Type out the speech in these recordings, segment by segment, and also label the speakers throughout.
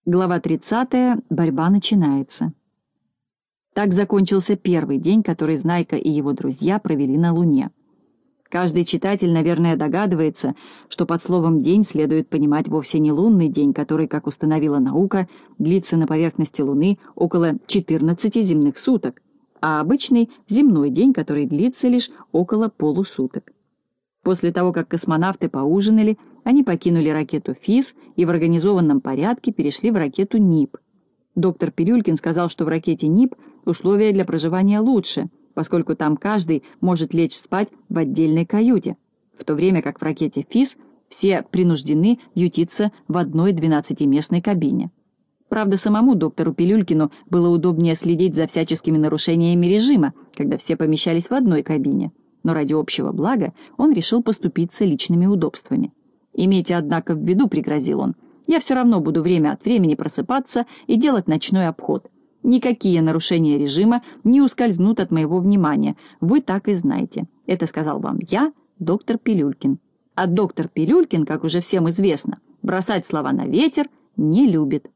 Speaker 1: Глава 30. Борьба начинается. Так закончился первый день, который Знайка и его друзья провели на Луне. Каждый читатель, наверное, догадывается, что под словом «день» следует понимать вовсе не лунный день, который, как установила наука, длится на поверхности Луны около 14 земных суток, а обычный земной день, который длится лишь около полусуток. После того, как космонавты поужинали, они покинули ракету ФИС и в организованном порядке перешли в ракету НИП. Доктор Пилюлькин сказал, что в ракете НИП условия для проживания лучше, поскольку там каждый может лечь спать в отдельной каюте, в то время как в ракете ФИС все принуждены ютиться в одной 12-местной кабине. Правда, самому доктору Пилюлькину было удобнее следить за всяческими нарушениями режима, когда все помещались в одной кабине. Но ради общего блага он решил поступиться личными удобствами. «Имейте, однако, в виду, — пригрозил он, — я все равно буду время от времени просыпаться и делать ночной обход. Никакие нарушения режима не ускользнут от моего внимания. Вы так и знаете. Это сказал вам я, доктор Пилюлькин. А доктор Пилюлькин, как уже всем известно, бросать слова на ветер не любит».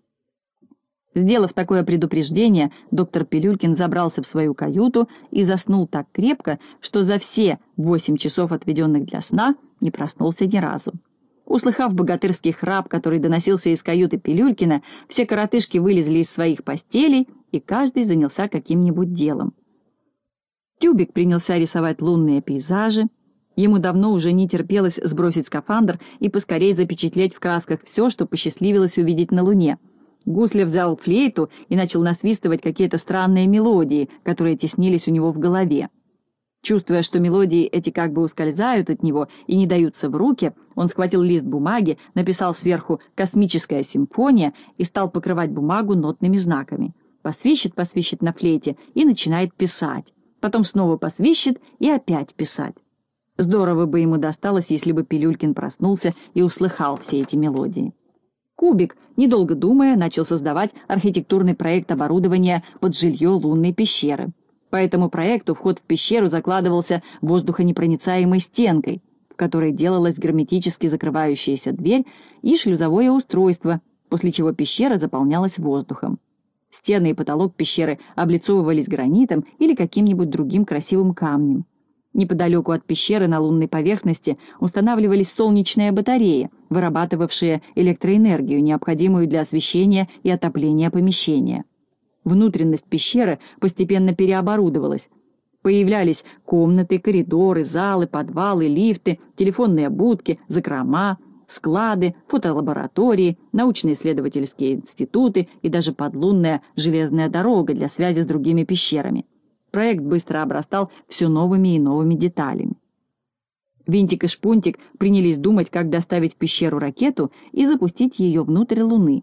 Speaker 1: Сделав такое предупреждение, доктор Пилюлькин забрался в свою каюту и заснул так крепко, что за все 8 часов, отведенных для сна, не проснулся ни разу. Услыхав богатырский храп, который доносился из каюты Пилюлькина, все коротышки вылезли из своих постелей, и каждый занялся каким-нибудь делом. Тюбик принялся рисовать лунные пейзажи. Ему давно уже не терпелось сбросить скафандр и поскорее запечатлеть в красках все, что посчастливилось увидеть на Луне. Гусля взял флейту и начал насвистывать какие-то странные мелодии, которые теснились у него в голове. Чувствуя, что мелодии эти как бы ускользают от него и не даются в руки, он схватил лист бумаги, написал сверху «Космическая симфония» и стал покрывать бумагу нотными знаками. Посвищет на флейте и начинает писать. Потом снова посвищет и опять писать. Здорово бы ему досталось, если бы Пилюлькин проснулся и услыхал все эти мелодии. Кубик, недолго думая, начал создавать архитектурный проект оборудования под жилье лунной пещеры. По этому проекту вход в пещеру закладывался воздухонепроницаемой стенкой, в которой делалась герметически закрывающаяся дверь и шлюзовое устройство, после чего пещера заполнялась воздухом. Стены и потолок пещеры облицовывались гранитом или каким-нибудь другим красивым камнем. Неподалеку от пещеры на лунной поверхности устанавливались солнечные батареи, вырабатывавшие электроэнергию, необходимую для освещения и отопления помещения. Внутренность пещеры постепенно переоборудовалась. Появлялись комнаты, коридоры, залы, подвалы, лифты, телефонные будки, закрома, склады, фотолаборатории, научно-исследовательские институты и даже подлунная железная дорога для связи с другими пещерами. Проект быстро обрастал все новыми и новыми деталями. Винтик и Шпунтик принялись думать, как доставить в пещеру ракету и запустить ее внутрь Луны.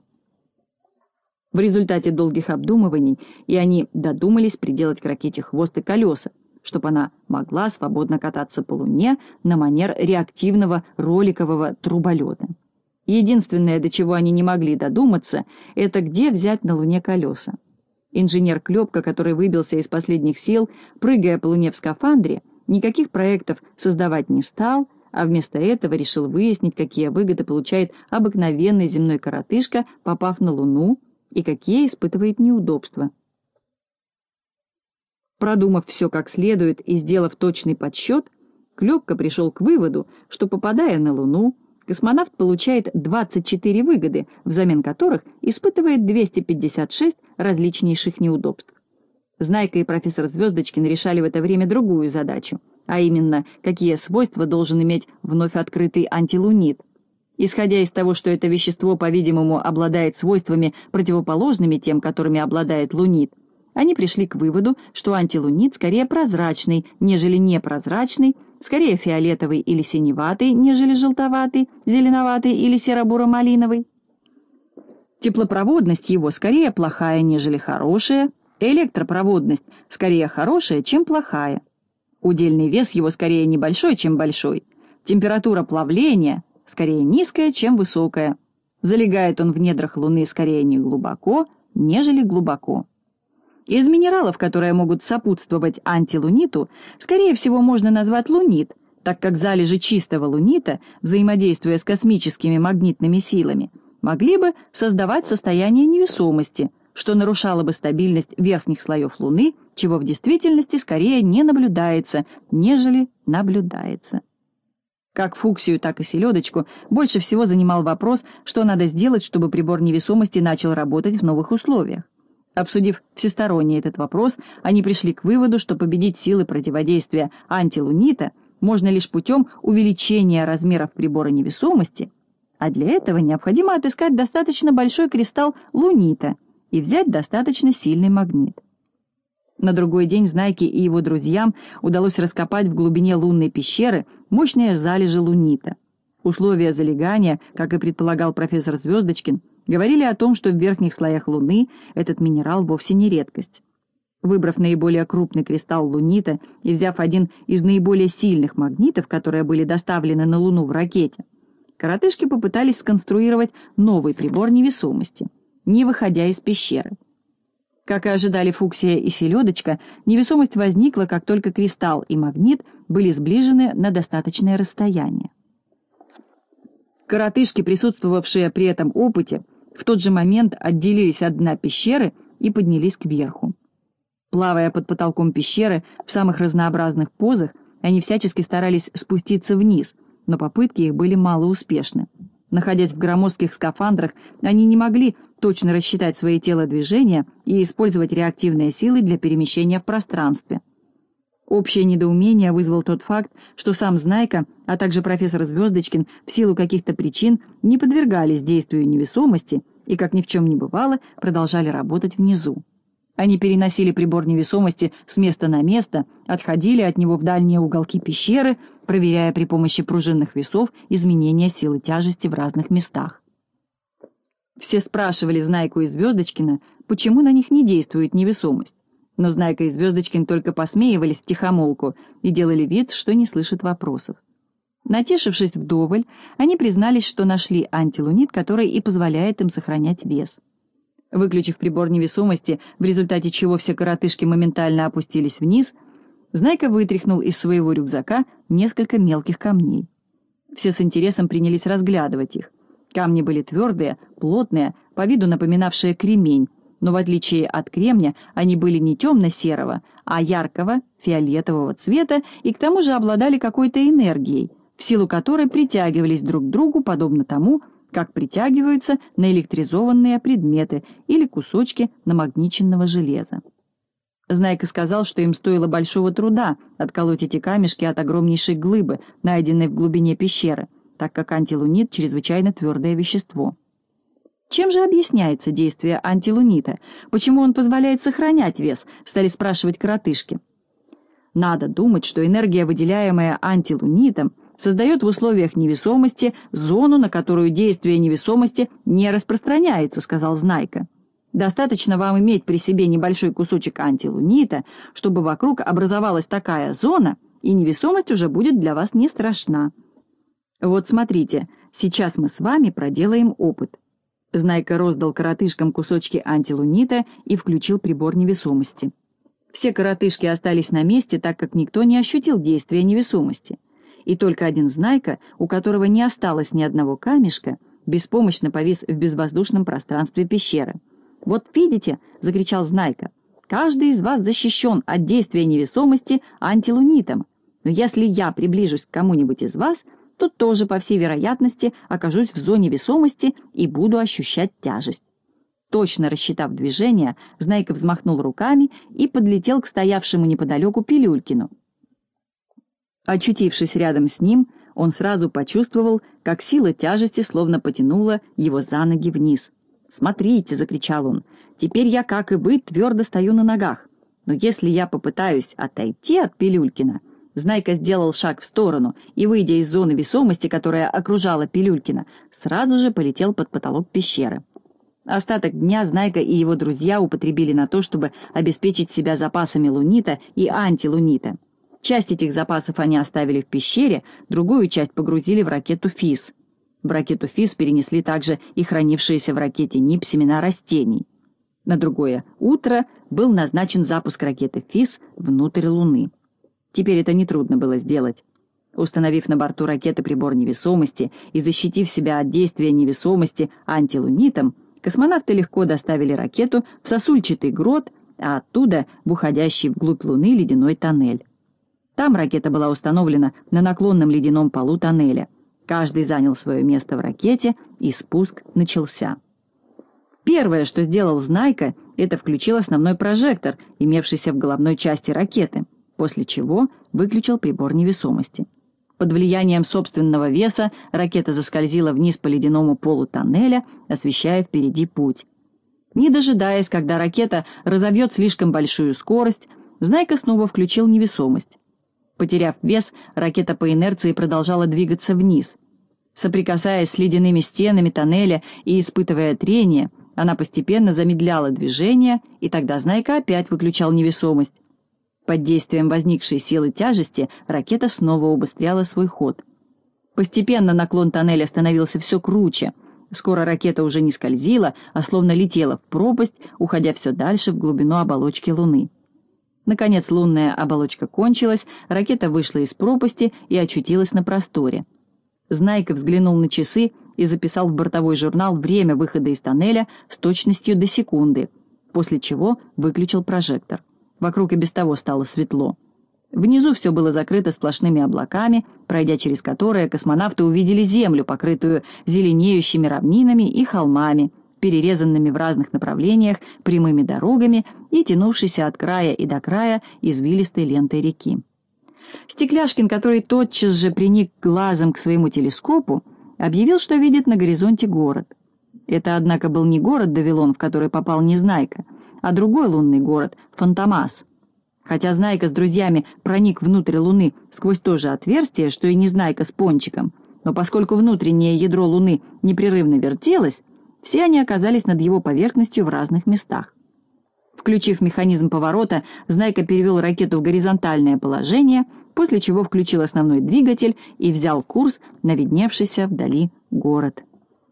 Speaker 1: В результате долгих обдумываний и они додумались приделать к ракете хвост и колеса, чтобы она могла свободно кататься по Луне на манер реактивного роликового труболета. Единственное, до чего они не могли додуматься, это где взять на Луне колеса. Инженер Клёпка, который выбился из последних сил, прыгая по Луне в скафандре, никаких проектов создавать не стал, а вместо этого решил выяснить, какие выгоды получает обыкновенный земной коротышка, попав на Луну, и какие испытывает неудобства. Продумав все как следует и сделав точный подсчет, Клёпка пришел к выводу, что, попадая на Луну, космонавт получает 24 выгоды, взамен которых испытывает 256 различнейших неудобств. Знайка и профессор Звездочкин решали в это время другую задачу, а именно, какие свойства должен иметь вновь открытый антилунит. Исходя из того, что это вещество, по-видимому, обладает свойствами, противоположными тем, которыми обладает лунит, они пришли к выводу, что антилунит скорее прозрачный, нежели непрозрачный, скорее фиолетовый или синеватый, нежели желтоватый, зеленоватый или серо-буро-малиновый. Теплопроводность его скорее плохая, нежели хорошая, электропроводность скорее хорошая, чем плохая. Удельный вес его скорее небольшой, чем большой. Температура плавления скорее низкая, чем высокая. Залегает он в недрах Луны скорее не глубоко, нежели глубоко. Из минералов, которые могут сопутствовать антилуниту, скорее всего можно назвать лунит, так как залежи чистого лунита, взаимодействуя с космическими магнитными силами, могли бы создавать состояние невесомости, что нарушало бы стабильность верхних слоев Луны, чего в действительности скорее не наблюдается, нежели наблюдается. Как Фуксию, так и Селедочку больше всего занимал вопрос, что надо сделать, чтобы прибор невесомости начал работать в новых условиях. Обсудив всесторонне этот вопрос, они пришли к выводу, что победить силы противодействия антилунита можно лишь путем увеличения размеров прибора невесомости, а для этого необходимо отыскать достаточно большой кристалл лунита и взять достаточно сильный магнит. На другой день Знайке и его друзьям удалось раскопать в глубине лунной пещеры мощные залежи лунита. Условия залегания, как и предполагал профессор Звездочкин, говорили о том, что в верхних слоях Луны этот минерал вовсе не редкость. Выбрав наиболее крупный кристалл лунита и взяв один из наиболее сильных магнитов, которые были доставлены на Луну в ракете, коротышки попытались сконструировать новый прибор невесомости, не выходя из пещеры. Как и ожидали Фуксия и Селедочка, невесомость возникла, как только кристалл и магнит были сближены на достаточное расстояние. Коротышки, присутствовавшие при этом опыте, в тот же момент отделились от дна пещеры и поднялись кверху. Плавая под потолком пещеры в самых разнообразных позах, они всячески старались спуститься вниз, но попытки их были малоуспешны. Находясь в громоздких скафандрах, они не могли точно рассчитать свои телодвижения и использовать реактивные силы для перемещения в пространстве. Общее недоумение вызвал тот факт, что сам Знайка, а также профессор Звездочкин в силу каких-то причин не подвергались действию невесомости и, как ни в чем не бывало, продолжали работать внизу. Они переносили прибор невесомости с места на место, отходили от него в дальние уголки пещеры, проверяя при помощи пружинных весов изменения силы тяжести в разных местах. Все спрашивали Знайку и Звездочкина, почему на них не действует невесомость. Но Знайка и Звездочкин только посмеивались втихомолку и делали вид, что не слышат вопросов. Натешившись вдоволь, они признались, что нашли антилунит, который и позволяет им сохранять вес. Выключив прибор невесомости, в результате чего все коротышки моментально опустились вниз, Знайка вытряхнул из своего рюкзака несколько мелких камней. Все с интересом принялись разглядывать их. Камни были твердые, плотные, по виду напоминавшие кремень, но в отличие от кремня они были не темно-серого, а яркого, фиолетового цвета и к тому же обладали какой-то энергией, в силу которой притягивались друг к другу, подобно тому, как притягиваются наэлектризованные предметы или кусочки намагниченного железа. Знайка сказал, что им стоило большого труда отколоть эти камешки от огромнейшей глыбы, найденной в глубине пещеры, так как антилунит — чрезвычайно твердое вещество. Чем же объясняется действие антилунита? Почему он позволяет сохранять вес? Стали спрашивать коротышки. Надо думать, что энергия, выделяемая антилунитом, создает в условиях невесомости зону, на которую действие невесомости не распространяется, сказал Знайка. Достаточно вам иметь при себе небольшой кусочек антилунита, чтобы вокруг образовалась такая зона, и невесомость уже будет для вас не страшна. Вот смотрите, сейчас мы с вами проделаем опыт. Знайка роздал коротышкам кусочки антилунита и включил прибор невесомости. Все коротышки остались на месте, так как никто не ощутил действия невесомости. И только один Знайка, у которого не осталось ни одного камешка, беспомощно повис в безвоздушном пространстве пещеры. «Вот видите», — закричал Знайка, — «каждый из вас защищен от действия невесомости антилунитом. Но если я приближусь к кому-нибудь из вас, то тоже, по всей вероятности, окажусь в зоне весомости и буду ощущать тяжесть». Точно рассчитав движение, Знайка взмахнул руками и подлетел к стоявшему неподалеку Пилюлькину. Очутившись рядом с ним, он сразу почувствовал, как сила тяжести словно потянула его за ноги вниз. «Смотрите!» — закричал он. «Теперь я, как и вы, твердо стою на ногах. Но если я попытаюсь отойти от Пилюлькина...» Знайка сделал шаг в сторону и, выйдя из зоны весомости, которая окружала Пилюлькина, сразу же полетел под потолок пещеры. Остаток дня Знайка и его друзья употребили на то, чтобы обеспечить себя запасами лунита и антилунита. Часть этих запасов они оставили в пещере, другую часть погрузили в ракету ФИС. В ракету ФИС перенесли также и хранившиеся в ракете НИП семена растений. На другое утро был назначен запуск ракеты ФИС внутрь Луны. Теперь это нетрудно было сделать. Установив на борту ракеты прибор невесомости и защитив себя от действия невесомости антилунитом, космонавты легко доставили ракету в сосульчатый грот, а оттуда в уходящий вглубь Луны ледяной тоннель. Там ракета была установлена на наклонном ледяном полу тоннеля. Каждый занял свое место в ракете, и спуск начался. Первое, что сделал Знайка, это включил основной прожектор, имевшийся в головной части ракеты, после чего выключил прибор невесомости. Под влиянием собственного веса ракета заскользила вниз по ледяному полу тоннеля, освещая впереди путь. Не дожидаясь, когда ракета разовьет слишком большую скорость, Знайка снова включил невесомость. Потеряв вес, ракета по инерции продолжала двигаться вниз. Соприкасаясь с ледяными стенами тоннеля и испытывая трение, она постепенно замедляла движение, и тогда Знайка опять выключал невесомость. Под действием возникшей силы тяжести ракета снова убыстряла свой ход. Постепенно наклон тоннеля становился все круче. Скоро ракета уже не скользила, а словно летела в пропасть, уходя все дальше в глубину оболочки Луны. Наконец лунная оболочка кончилась, ракета вышла из пропасти и очутилась на просторе. Знайка взглянул на часы и записал в бортовой журнал время выхода из тоннеля с точностью до секунды, после чего выключил прожектор. Вокруг и без того стало светло. Внизу все было закрыто сплошными облаками, пройдя через которые космонавты увидели Землю, покрытую зеленеющими равнинами и холмами, перерезанными в разных направлениях прямыми дорогами и тянувшейся от края и до края извилистой лентой реки. Стекляшкин, который тотчас же приник глазом к своему телескопу, объявил, что видит на горизонте город. Это, однако, был не город Давилон, в который попал Незнайка, а другой лунный город — Фантомас. Хотя Знайка с друзьями проник внутрь Луны сквозь то же отверстие, что и Незнайка с Пончиком, но поскольку внутреннее ядро Луны непрерывно вертелось, все они оказались над его поверхностью в разных местах. Включив механизм поворота, Знайка перевел ракету в горизонтальное положение, после чего включил основной двигатель и взял курс на видневшийся вдали город.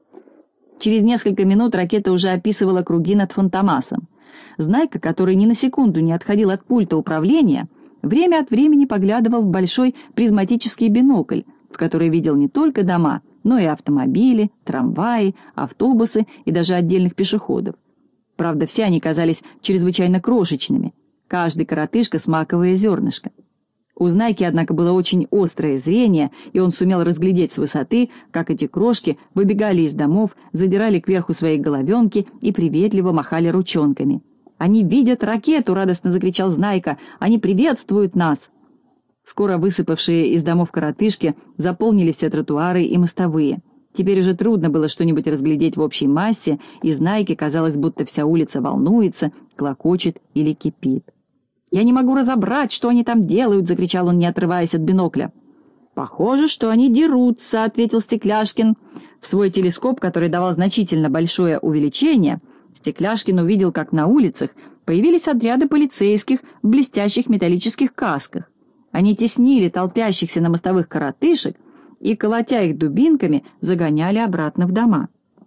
Speaker 1: Через несколько минут ракета уже описывала круги над Фантомасом. Знайка, который ни на секунду не отходил от пульта управления, время от времени поглядывал в большой призматический бинокль, в который видел не только дома, но и автомобили, трамваи, автобусы и даже отдельных пешеходов. Правда, все они казались чрезвычайно крошечными, каждый коротышка с маковое зернышко. У Знайки, однако, было очень острое зрение, и он сумел разглядеть с высоты, как эти крошки выбегали из домов, задирали кверху свои головенки и приветливо махали ручонками. «Они видят ракету!» — радостно закричал Знайка. «Они приветствуют нас!» Скоро высыпавшие из домов коротышки заполнили все тротуары и мостовые. Теперь уже трудно было что-нибудь разглядеть в общей массе, и Знайке казалось, будто вся улица волнуется, клокочет или кипит. «Я не могу разобрать, что они там делают!» — закричал он, не отрываясь от бинокля. «Похоже, что они дерутся», — ответил Стекляшкин. В свой телескоп, который давал значительно большое увеличение, Стекляшкин увидел, как на улицах появились отряды полицейских в блестящих металлических касках. Они теснили толпящихся на мостовых коротышек и, колотя их дубинками, загоняли обратно в дома.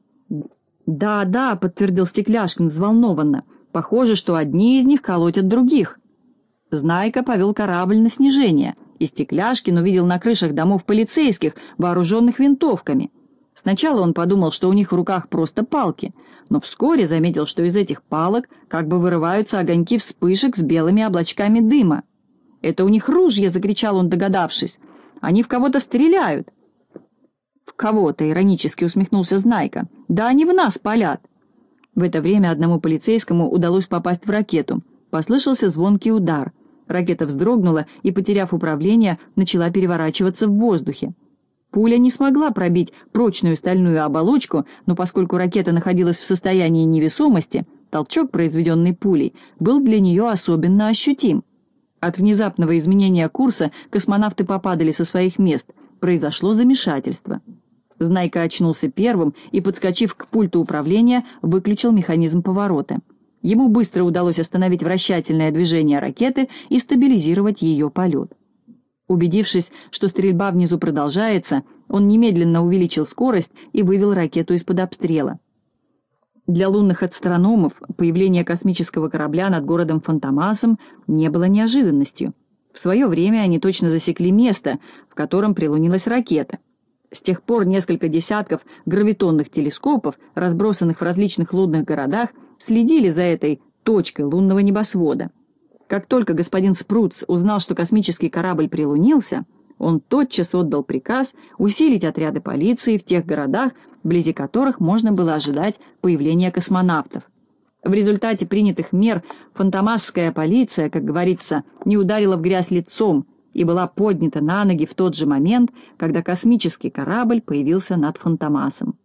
Speaker 1: «Да, да», — подтвердил Стекляшкин взволнованно, — «похоже, что одни из них колотят других». Знайка повел корабль на снижение, и Стекляшкин увидел на крышах домов полицейских, вооруженных винтовками. Сначала он подумал, что у них в руках просто палки, но вскоре заметил, что из этих палок как бы вырываются огоньки вспышек с белыми облачками дыма. «Это у них ружья!» — закричал он, догадавшись. «Они в кого-то стреляют!» «В кого-то!» — иронически усмехнулся Знайка. «Да они в нас палят!» В это время одному полицейскому удалось попасть в ракету. Послышался звонкий удар. Ракета вздрогнула и, потеряв управление, начала переворачиваться в воздухе. Пуля не смогла пробить прочную стальную оболочку, но поскольку ракета находилась в состоянии невесомости, толчок, произведенный пулей, был для нее особенно ощутим. От внезапного изменения курса космонавты попадали со своих мест. Произошло замешательство. Знайка очнулся первым и, подскочив к пульту управления, выключил механизм поворота. Ему быстро удалось остановить вращательное движение ракеты и стабилизировать ее полет. Убедившись, что стрельба внизу продолжается, он немедленно увеличил скорость и вывел ракету из-под обстрела. Для лунных астрономов появление космического корабля над городом Фантомасом не было неожиданностью. В свое время они точно засекли место, в котором прилунилась ракета. С тех пор несколько десятков гравитонных телескопов, разбросанных в различных лунных городах, следили за этой точкой лунного небосвода. Как только господин Спруц узнал, что космический корабль прилунился, он тотчас отдал приказ усилить отряды полиции в тех городах, вблизи которых можно было ожидать появления космонавтов. В результате принятых мер фантомасская полиция, как говорится, не ударила в грязь лицом и была поднята на ноги в тот же момент, когда космический корабль появился над Фантомасом.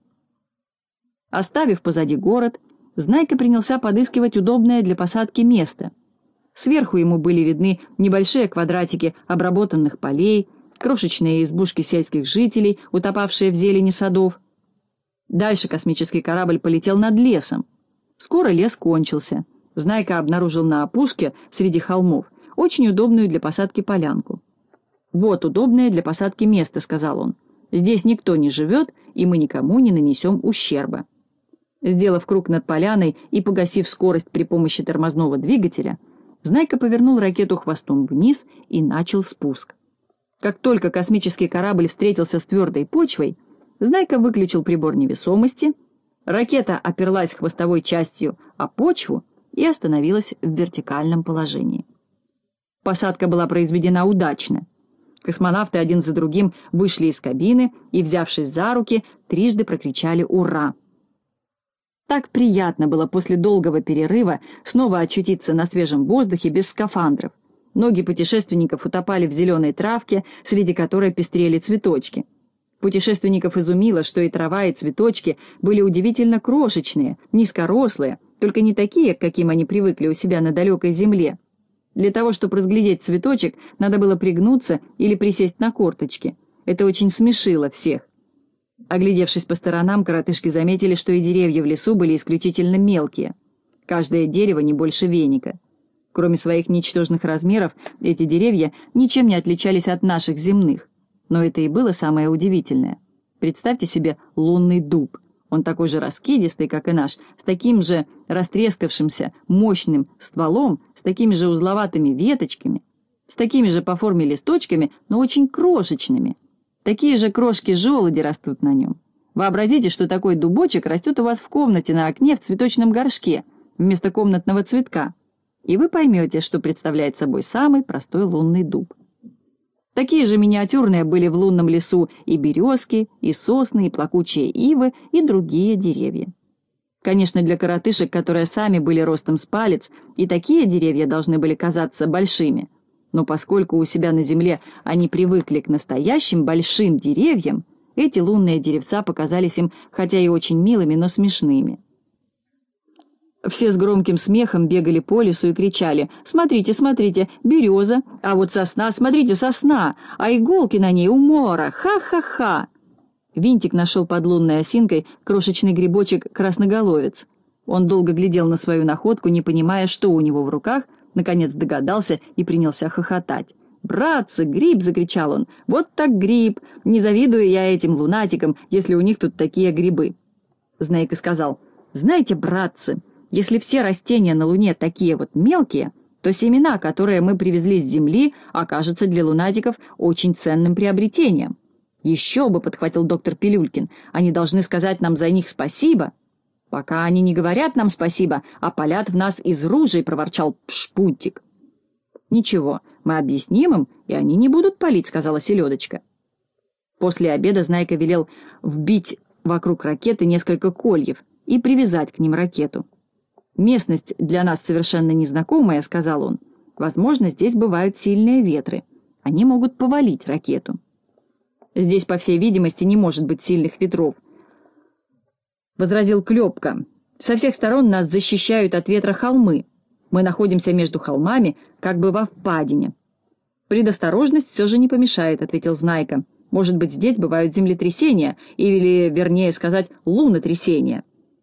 Speaker 1: Оставив позади город, Знайка принялся подыскивать удобное для посадки место. Сверху ему были видны небольшие квадратики обработанных полей, крошечные избушки сельских жителей, утопавшие в зелени садов. Дальше космический корабль полетел над лесом. Скоро лес кончился. Знайка обнаружил на опушке, среди холмов, очень удобную для посадки полянку. «Вот удобное для посадки место», — сказал он. «Здесь никто не живет, и мы никому не нанесем ущерба». Сделав круг над поляной и погасив скорость при помощи тормозного двигателя, Знайка повернул ракету хвостом вниз и начал спуск. Как только космический корабль встретился с твердой почвой, Знайка выключил прибор невесомости, ракета оперлась хвостовой частью о почву и остановилась в вертикальном положении. Посадка была произведена удачно. Космонавты один за другим вышли из кабины и, взявшись за руки, трижды прокричали «Ура!». Так приятно было после долгого перерыва снова очутиться на свежем воздухе без скафандров. Ноги путешественников утопали в зеленой травке, среди которой пестрели цветочки. Путешественников изумило, что и трава, и цветочки были удивительно крошечные, низкорослые, только не такие, к каким они привыкли у себя на далекой земле. Для того, чтобы разглядеть цветочек, надо было пригнуться или присесть на корточки. Это очень смешило всех. Оглядевшись по сторонам, коротышки заметили, что и деревья в лесу были исключительно мелкие. Каждое дерево не больше веника. Кроме своих ничтожных размеров, эти деревья ничем не отличались от наших земных. Но это и было самое удивительное. Представьте себе лунный дуб. Он такой же раскидистый, как и наш, с таким же растрескавшимся мощным стволом, с такими же узловатыми веточками, с такими же по форме листочками, но очень крошечными. Такие же крошки-желуди растут на нем. Вообразите, что такой дубочек растет у вас в комнате на окне в цветочном горшке вместо комнатного цветка, и вы поймете, что представляет собой самый простой лунный дуб. Такие же миниатюрные были в лунном лесу и березки, и сосны, и плакучие ивы, и другие деревья. Конечно, для коротышек, которые сами были ростом с палец, и такие деревья должны были казаться большими. Но поскольку у себя на земле они привыкли к настоящим большим деревьям, эти лунные деревца показались им хотя и очень милыми, но смешными. Все с громким смехом бегали по лесу и кричали: «Смотрите, смотрите, береза, а вот сосна, смотрите, сосна, а иголки на ней у мора, ха-ха-ха!» Винтик нашел под лунной осинкой крошечный грибочек красноголовец. Он долго глядел на свою находку, не понимая, что у него в руках, наконец догадался и принялся хохотать. «Братцы, гриб!» — закричал он. «Вот так гриб! Не завидую я этим лунатикам, если у них тут такие грибы!» Знайка сказал: «Знаете, братцы, если все растения на Луне такие вот мелкие, то семена, которые мы привезли с Земли, окажутся для лунатиков очень ценным приобретением». «Еще бы!» — подхватил доктор Пилюлькин. «Они должны сказать нам за них спасибо». «Пока они не говорят нам спасибо, а палят в нас из ружей», — проворчал Шпунтик. «Ничего, мы объясним им, и они не будут палить», — сказала Селедочка. После обеда Знайка велел вбить вокруг ракеты несколько кольев и привязать к ним ракету. «Местность для нас совершенно незнакомая», — сказал он. «Возможно, здесь бывают сильные ветры. Они могут повалить ракету». «Здесь, по всей видимости, не может быть сильных ветров», — возразил Клёпка. «Со всех сторон нас защищают от ветра холмы. Мы находимся между холмами, как бы во впадине». «Предосторожность все же не помешает», — ответил Знайка. «Может быть, здесь бывают землетрясения, или, вернее сказать, лунотрясения».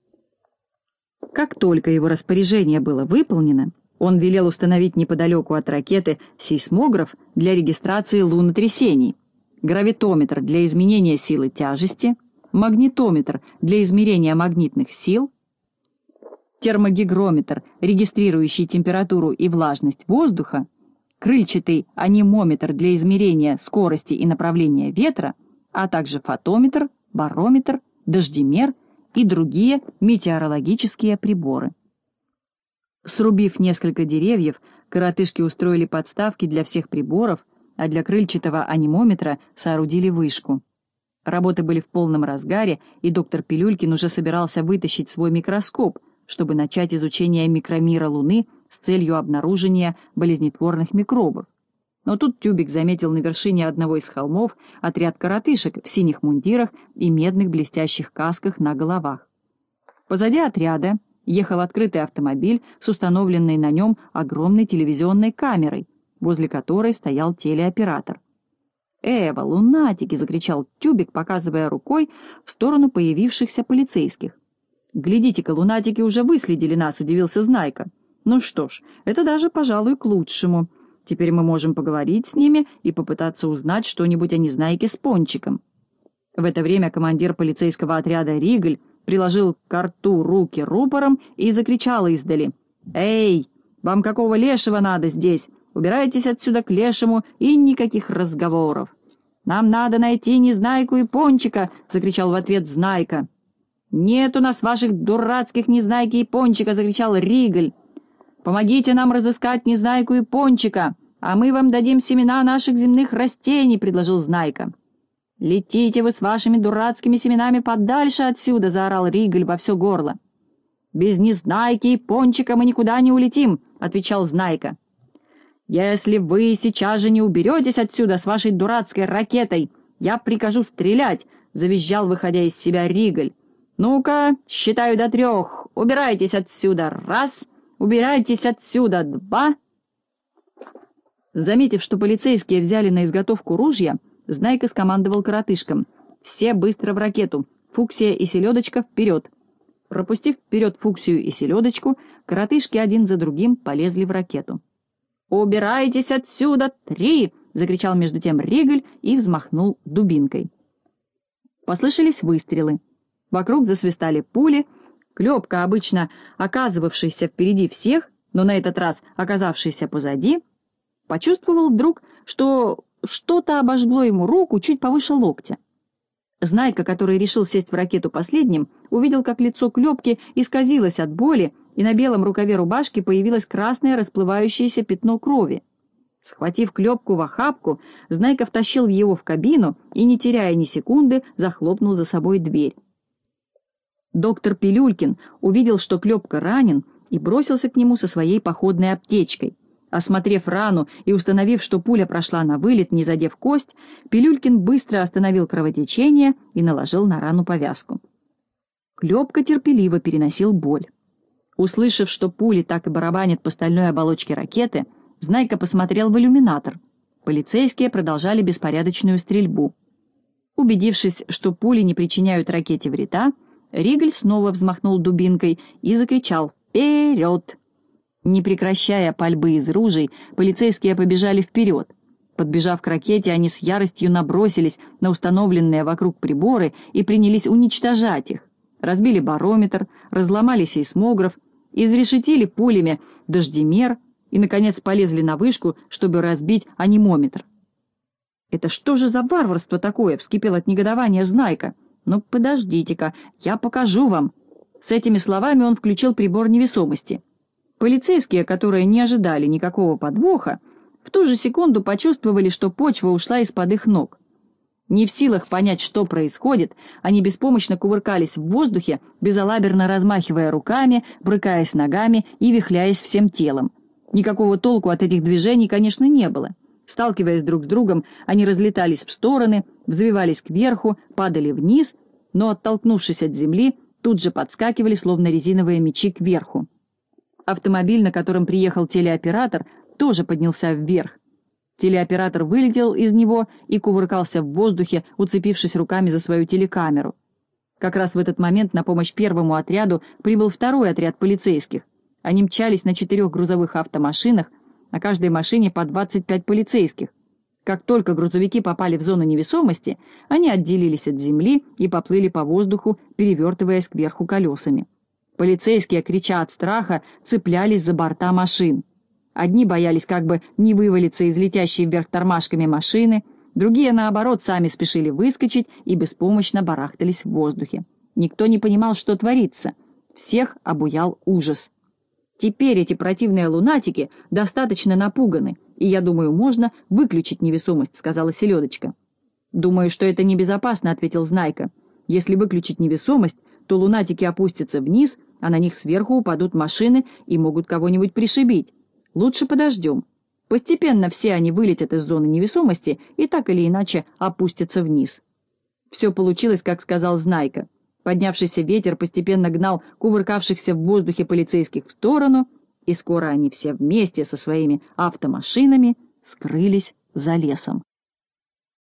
Speaker 1: Как только его распоряжение было выполнено, он велел установить неподалеку от ракеты сейсмограф для регистрации лунотрясений, гравитометр для изменения силы тяжести, магнитометр для измерения магнитных сил, термогигрометр, регистрирующий температуру и влажность воздуха, крыльчатый анимометр для измерения скорости и направления ветра, а также фотометр, барометр, дождемер и другие метеорологические приборы. Срубив несколько деревьев, коротышки устроили подставки для всех приборов, а для крыльчатого анимометра соорудили вышку. Работы были в полном разгаре, и доктор Пилюлькин уже собирался вытащить свой микроскоп, чтобы начать изучение микромира Луны с целью обнаружения болезнетворных микробов. Но тут Тюбик заметил на вершине одного из холмов отряд коротышек в синих мундирах и медных блестящих касках на головах. Позади отряда ехал открытый автомобиль с установленной на нем огромной телевизионной камерой, возле которой стоял телеоператор. «Эва, лунатики!» — закричал Тюбик, показывая рукой в сторону появившихся полицейских. «Глядите-ка, лунатики уже выследили нас», — удивился Знайка. «Ну что ж, это даже, пожалуй, к лучшему. Теперь мы можем поговорить с ними и попытаться узнать что-нибудь о Незнайке с Пончиком». В это время командир полицейского отряда Ригль приложил к рту руки рупором и закричал издали: «Эй, вам какого лешего надо здесь? Убирайтесь отсюда к лешему и никаких разговоров!» «Нам надо найти Незнайку и Пончика!» — закричал в ответ Знайка. «Нет у нас ваших дурацких Незнайки и Пончика!» — закричал Ригль. «Помогите нам разыскать Незнайку и Пончика, а мы вам дадим семена наших земных растений!» — предложил Знайка. «Летите вы с вашими дурацкими семенами подальше отсюда!» — заорал Ригль во все горло. «Без Незнайки и Пончика мы никуда не улетим!» — отвечал Знайка. «Если вы сейчас же не уберетесь отсюда с вашей дурацкой ракетой, я прикажу стрелять!» — завизжал, выходя из себя Ригль. «Ну-ка, считаю до 3. Убирайтесь отсюда! 1! Убирайтесь отсюда! 2!» Заметив, что полицейские взяли на изготовку ружья, Знайка скомандовал коротышкам: «Все быстро в ракету! Фуксия и Селедочка вперед!» Пропустив вперед Фуксию и Селедочку, коротышки один за другим полезли в ракету. «Убирайтесь отсюда! 3!» — закричал между тем Ригль и взмахнул дубинкой. Послышались выстрелы. Вокруг засвистали пули. Клёпка, обычно оказывавшийся впереди всех, но на этот раз оказавшийся позади, почувствовал вдруг, что что-то обожгло ему руку чуть повыше локтя. Знайка, который решил сесть в ракету последним, увидел, как лицо Клёпки исказилось от боли, и на белом рукаве рубашки появилось красное расплывающееся пятно крови. Схватив Клёпку в охапку, Знайка втащил его в кабину и, не теряя ни секунды, захлопнул за собой дверь. Доктор Пилюлькин увидел, что Клёпка ранен, и бросился к нему со своей походной аптечкой. Осмотрев рану и установив, что пуля прошла на вылет, не задев кость, Пилюлькин быстро остановил кровотечение и наложил на рану повязку. Клёпка терпеливо переносил боль. Услышав, что пули так и барабанят по стальной оболочке ракеты, Знайка посмотрел в иллюминатор. Полицейские продолжали беспорядочную стрельбу. Убедившись, что пули не причиняют ракете вреда, Ригль снова взмахнул дубинкой и закричал «Вперед!». Не прекращая пальбы из ружей, полицейские побежали вперед. Подбежав к ракете, они с яростью набросились на установленные вокруг приборы и принялись уничтожать их. Разбили барометр, разломали сейсмограф, изрешетили пулями дождемер и, наконец, полезли на вышку, чтобы разбить анимометр. «Это что же за варварство такое?» — вскипел от негодования Знайка. «Ну, подождите-ка, я покажу вам». С этими словами он включил прибор невесомости. Полицейские, которые не ожидали никакого подвоха, в ту же секунду почувствовали, что почва ушла из-под их ног. Не в силах понять, что происходит, они беспомощно кувыркались в воздухе, безалаберно размахивая руками, брыкаясь ногами и вихляясь всем телом. Никакого толку от этих движений, конечно, не было. Сталкиваясь друг с другом, они разлетались в стороны, взвивались кверху, падали вниз, но, оттолкнувшись от земли, тут же подскакивали, словно резиновые мячи, кверху. Автомобиль, на котором приехал телеоператор, тоже поднялся вверх. Телеоператор вылетел из него и кувыркался в воздухе, уцепившись руками за свою телекамеру. Как раз в этот момент на помощь первому отряду прибыл второй отряд полицейских. Они мчались на 4 грузовых автомашинах, на каждой машине по 25 полицейских. Как только грузовики попали в зону невесомости, они отделились от земли и поплыли по воздуху, перевертываясь кверху колесами. Полицейские, крича от страха, цеплялись за борта машин. Одни боялись как бы не вывалиться из летящей вверх тормашками машины, другие, наоборот, сами спешили выскочить и беспомощно барахтались в воздухе. Никто не понимал, что творится. Всех обуял ужас. Теперь эти противные лунатики достаточно напуганы, и, я думаю, можно выключить невесомость», — сказала Селедочка. «Думаю, что это небезопасно», — ответил Знайка. «Если выключить невесомость, то лунатики опустятся вниз, а на них сверху упадут машины и могут кого-нибудь пришибить. Лучше подождем. Постепенно все они вылетят из зоны невесомости и так или иначе опустятся вниз». Все получилось, как сказал Знайка. Поднявшийся ветер постепенно гнал кувыркавшихся в воздухе полицейских в сторону, и скоро они все вместе со своими автомашинами скрылись за лесом.